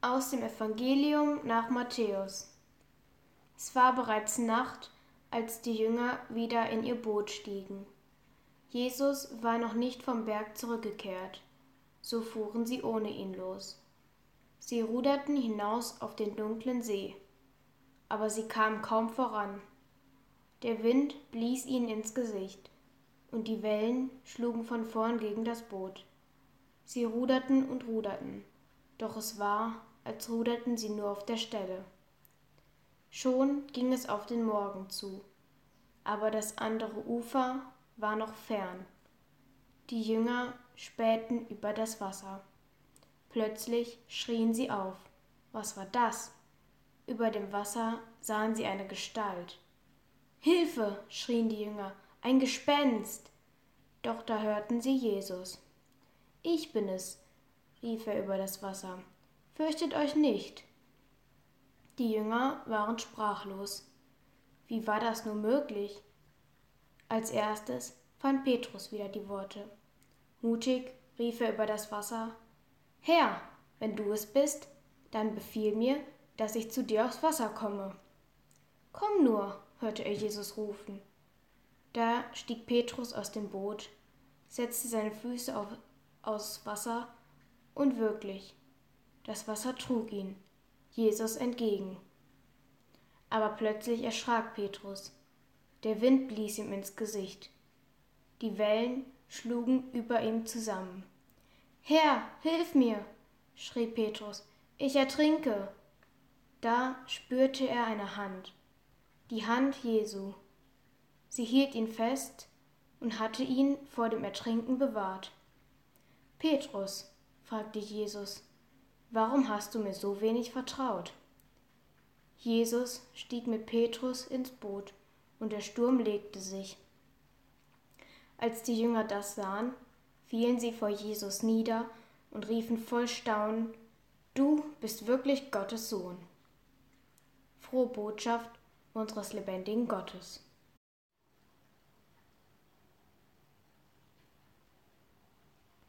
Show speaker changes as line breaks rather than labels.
Aus dem Evangelium nach Matthäus. Es war bereits Nacht, als die Jünger wieder in ihr Boot stiegen. Jesus war noch nicht vom Berg zurückgekehrt, so fuhren sie ohne ihn los. Sie ruderten hinaus auf den dunklen See, aber sie kamen kaum voran. Der Wind blies ihnen ins Gesicht, und die Wellen schlugen von vorn gegen das Boot. Sie ruderten und ruderten, doch es war, als ruderten sie nur auf der Stelle. Schon ging es auf den Morgen zu, aber das andere Ufer war noch fern. Die Jünger spähten über das Wasser. Plötzlich schrien sie auf. Was war das? Über dem Wasser sahen sie eine Gestalt. »Hilfe!« schrien die Jünger, »ein Gespenst!« Doch da hörten sie Jesus. »Ich bin es«, rief er über das Wasser. »Fürchtet euch nicht.« Die Jünger waren sprachlos. Wie war das nur möglich? Als erstes fand Petrus wieder die Worte. Mutig rief er über das Wasser: »Herr, wenn du es bist, dann befiehl mir, dass ich zu dir aufs Wasser komme.« »Komm nur«, hörte er Jesus rufen. Da stieg Petrus aus dem Boot, setzte seine Füße aufs Wasser und wirklich, das Wasser trug ihn, Jesus entgegen. Aber plötzlich erschrak Petrus. Der Wind blies ihm ins Gesicht. Die Wellen schlugen über ihm zusammen. »Herr, hilf mir«, schrie Petrus, »ich ertrinke!« Da spürte er eine Hand, die Hand Jesu. Sie hielt ihn fest und hatte ihn vor dem Ertrinken bewahrt. »Petrus«, fragte Jesus, »warum hast du mir so wenig vertraut?« Jesus stieg mit Petrus ins Boot, und der Sturm legte sich. Als die Jünger das sahen, fielen sie vor Jesus nieder und riefen voll Staunen: »Du bist wirklich Gottes Sohn.« Frohe Botschaft unseres lebendigen Gottes.